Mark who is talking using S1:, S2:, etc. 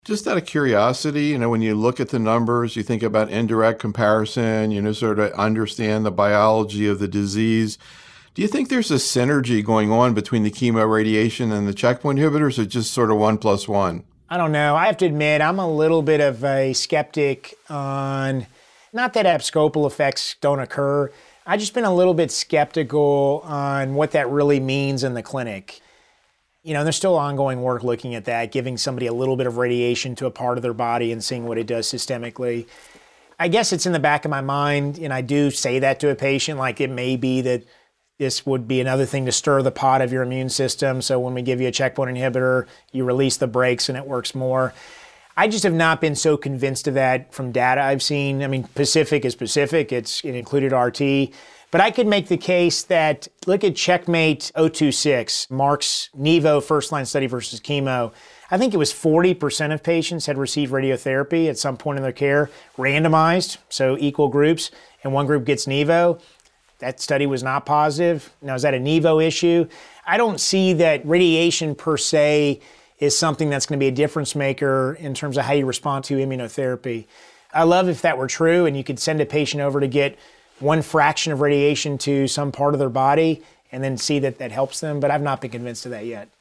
S1: Just out of curiosity, when you look at the numbers, you think about indirect comparison, sort of understand the biology of the disease. Do you think there's a synergy going on between the chemo radiation and the checkpoint inhibitors, or just sort of 1+1?
S2: I don't know. I have to admit, I'm a little bit of a skeptic on, not that abscopal effects don't occur. I've just been a little bit skeptical on what that really means in the clinic. There's still ongoing work looking at that, giving somebody a little bit of radiation to a part of their body and seeing what it does systemically. I guess it's in the back of my mind, and I do say that to a patient, like it may be that this would be another thing to stir the pot of your immune system. So when we give you a checkpoint inhibitor, you release the brakes and it works more. I just have not been so convinced of that from data I've seen. I mean, Pacific is Pacific. It included RT. But I could make the case that, look at Checkmate 026, Mark's Nivo first-line study versus chemo. I think it was 40% of patients had received radiotherapy at some point in their care, randomized, so equal groups, and one group gets Nivo. That study was not positive. Now, is that a Nivo issue? I don't see that radiation per se is something that's going to be a difference maker in terms of how you respond to immunotherapy. I love if that were true and you could send a patient over to get one fraction of radiation to some part of their body and then see that that helps them, but I've not been convinced of that yet.